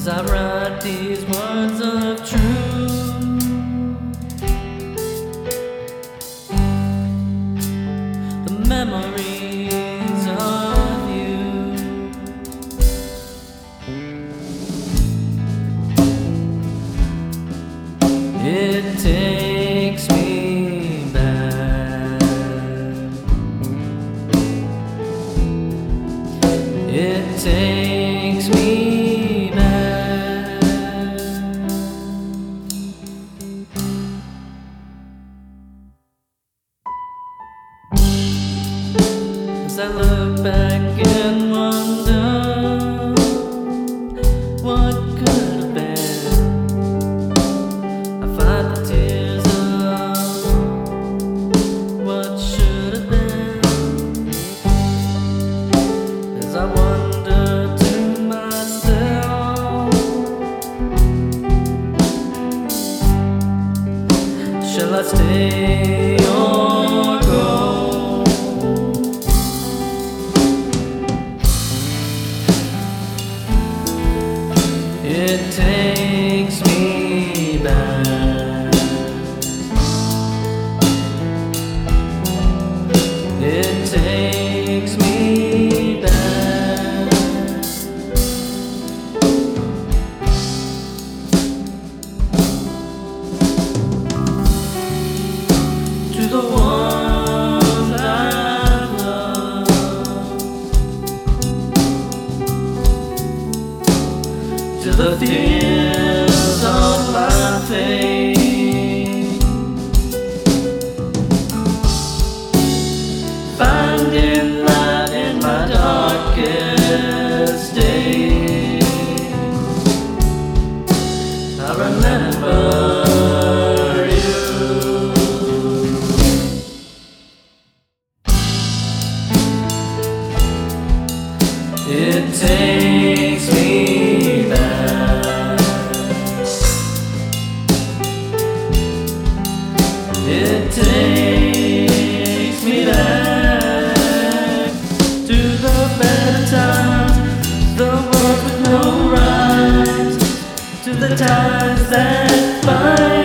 I write these words of truth. The memories of you. It takes me back. It takes me back. As I look back and wonder what could have been, I find the tears of what should have been. As I wonder to myself, shall I stay or go? It takes me back. It takes me back to the one I love, to the tears on my face, finding light in my darkest days. I remember you. It takes me back. It takes me back to the better times, the world with no rhymes, to the times that find